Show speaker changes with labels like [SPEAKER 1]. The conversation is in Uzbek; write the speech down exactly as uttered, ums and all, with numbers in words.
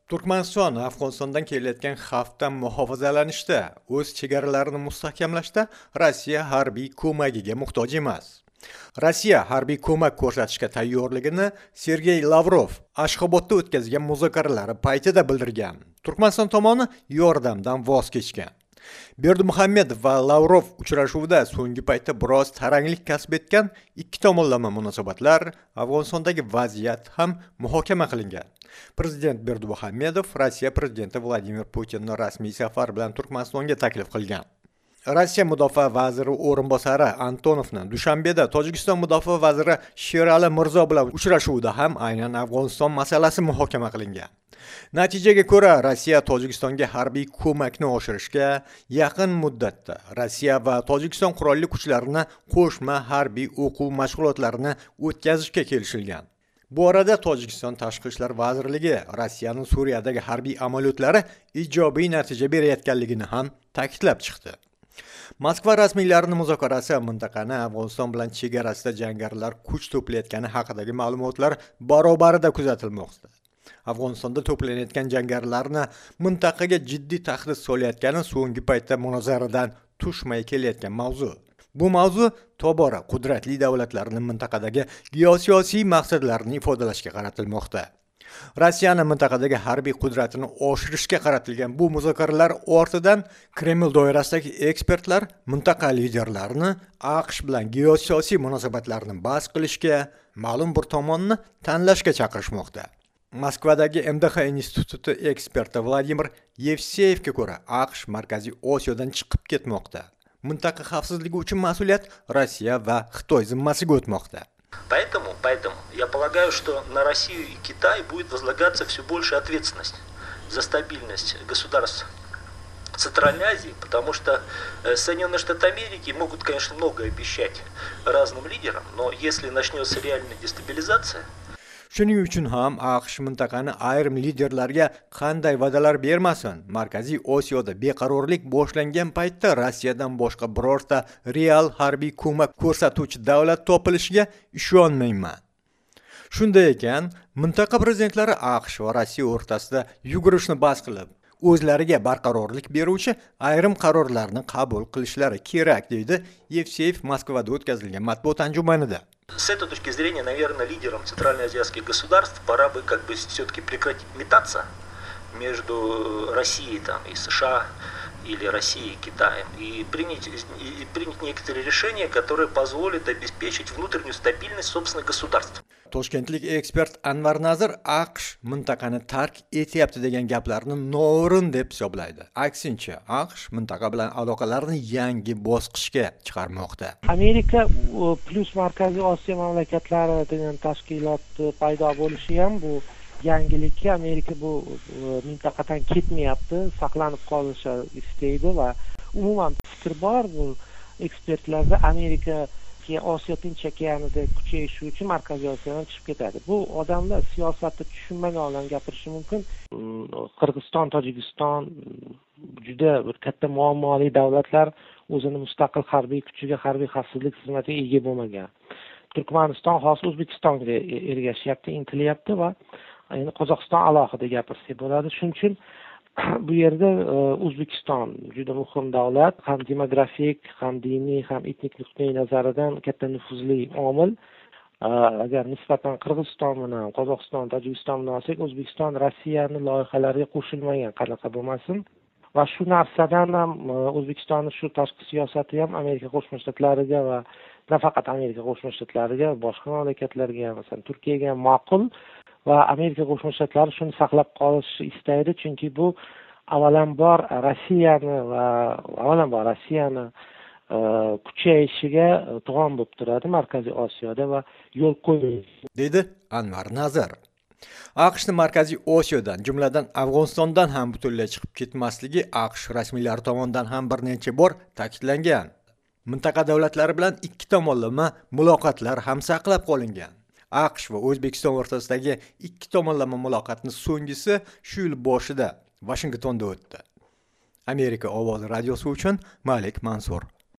[SPEAKER 1] Turkmaniston Afg'onistondan kelayotgan xavfdan muhofazalanishda, o'z chegaralarini mustahkamlashda Rossiya harbiy ko'magiga muhtoj emas. Rossiya harbiy ko'mak ko'rsatishga tayyorligini Sergey Lavrov Ashxobodda o'tkazgan muzokaralari paytida bildirgan. Turkmaniston tomoni yordamdan voz kechgan. Berdimuhamedov va Lavrov uchrashuvida so'nggi paytda biroz taranglik kasb etgan ikki tomonlama munosabatlar, Afg'onistondagi vaziyat ham muhokama qilingan. Prezident Berdimuhamedov Rossiya prezidenti Vladimir Putinni rasmiy safar bilan Turkmanistonga taklif qilgan. Rossiya mudofaa vaziri o'rinbosari Antonovni Dushanbeda Tojikiston mudofaa vaziri Sherali Mirzo bilan uchrashuvda ham aynan Afg'oniston masalasi muhokama qilingan. Natijaga ko'ra, Rossiya Tojikistonga harbiy ko'makni oshirishga, yaqin muddatda Rossiya va Tojikiston qurolli kuchlarini qo'shma harbiy o'quv mashg'ulotlarini o'tkazishga kelishilgan. Bu orada Tojikiston Tashqi ishlar vazirligi Rossiyaning Suriyadagi harbiy amaliyotlari ijobiy natija berayotganligini ham ta'kidlab chiqdi. Moskva rasmiylarining muzokarasi mintaqani Afg'oniston bilan chegarasida jangarilar kuch to'playotgani haqidagi ma'lumotlar barobarida kuzatilmoqda. Afg'onistonda to'planayotgan jangarilarni mintaqaga jiddiy tahdid solayotgani so'nggi paytda munozaradan tushmay kelayotgan mavzu. Bu mavzu tobora qudratli davlatlarning mintaqadagi geosiyosiy maqsadlarini ifodalashga qaratilmoqda. Rossiyaning mintaqadagi harbiy qudratini oshirishga qaratilgan bu muzokaralar ortidan Kreml doirasidagi ekspertlar mintaqa liderlarini AQSh bilan geosiyosiy munosabatlarni bas qilishga, ma'lum bir tomonni tanlashga chaqirishmoqda. Moskvadagi M D X instituti eksperti Vladimir Yevseyevga ko'ra, AQSh Markaziy Osiyodan chiqib ketmoqda. Mintaqa xavfsizligi uchun mas'uliyat Rossiya va Xitoy zimmasiga o'tmoqda.
[SPEAKER 2] Поэтому, поэтому я полагаю, что на Россию и Китай будет возлагаться все больше ответственность за стабильность государств Центральной Азии, потому что Соединенные Штаты Америки могут, конечно, многое обещать разным лидерам, но если начнется реальная дестабилизация,
[SPEAKER 1] Shuning uchun ham AQSh mintaqani ayrim liderlarga qanday va'dalar bermasin, Markaziy Osiyoda beqarorlik boshlangan paytda Rossiyadan boshqa birorta real harbiy ko'mak ko'rsatuvchi davlat topilishiga ishonmayman. Shunday ekan, mintaqa prezidentlari AQSh va Rossiya o'rtasida yugurishni bas qilib, o'zlariga barqarorlik beruvchi ayrim qarorlarni qabul qilishlari kerak, deydi Yevseyev Moskvada o'tkazilgan matbuot anjumanida.
[SPEAKER 2] С этой точки зрения, наверное, лидерам центральноазиатских государств пора бы как бы все-таки прекратить метаться между Россией там, и США или Россией и Китаем и принять, и принять некоторые решения, которые позволят обеспечить внутреннюю стабильность собственных государств.
[SPEAKER 1] Toshkentlik ekspert Anvar Nazir AQSh mintaqani tark etyapti degan gaplarni noo'rin deb hisoblaydi. Aksincha, AQSh mintaqa bilan aloqalarni yangi bosqichga chiqarmoqda.
[SPEAKER 3] Amerika plus Markaziy Osiyo mamlakatlari degan tashkilot paydo bo'lishi ham bu yangilikka. Amerika bu mintaqadan ketmayapti, saqlanib qolishi istaydi va umuman fikr bor bu ekspertlarda, Amerika Osiyo Tinch okeanida kuchayishi uchun Markaziy Osiyodan chiqib ketadi. Bu odamlar siyosatni tushunmagan odam gapirishi mumkin. Qirg'iziston, Tojikiston juda bir katta muammoli davlatlar, o'zini mustaqil harbiy kuchiga, harbiy xavfsizlik xizmatiga ega bo'lmagan. Turkmaniston hozir O'zbekistonga ergashyapti, intilyapti va endi Qozog'iston alohida gapirsak bo'ladi. Shuning uchun bu yerda O'zbekiston juda muhim davlat, ham demografik, ham diniy, ham etnik nuqtai nazaridan katta nufuzli omil. Agar nisbatan Qirg'iziston bilan Qozog'iston, Tojikiston bilan olsak, O'zbekiston Rossiyaning loyihalariga qo'shilmagan, qanaqa bo'lmasin. Va shu narsadan ham O'zbekistonning shu tashqi siyosati ham Amerika Qo'shma Shtatlariga va nafaqat Amerika Qo'shma Shtatlariga, boshqa mamlakatlarga, masalan Turkiyaga ma'qul. Va Amerika Qo'shma Shtatlari shuni saqlab qolishni istaydi, chunki bu avvalambor Rossiyani va avvalambor Rossiyani kuchayishiga to'g'on bo'lib turadi Markaziy Osiyoda va yo'l qo'ymaydi,
[SPEAKER 1] dedi Anvar Nazir. AQShning Markaziy Osiyodan, jumladan Afg'onistondan ham butunlay chiqib ketmasligi AQSh rasmiylari tomonidan ham bir necha bor ta'kidlangan. Mintaqa davlatlari bilan ikki tomonlama muloqotlar ham saqlab qolingan. AQSh va O'zbekiston o'rtasidagi ikki tomonlama muloqotning so'nggisi shu yil boshida Washingtonda o'tdi. Amerika ovozi radiosi uchun Malik Mansur.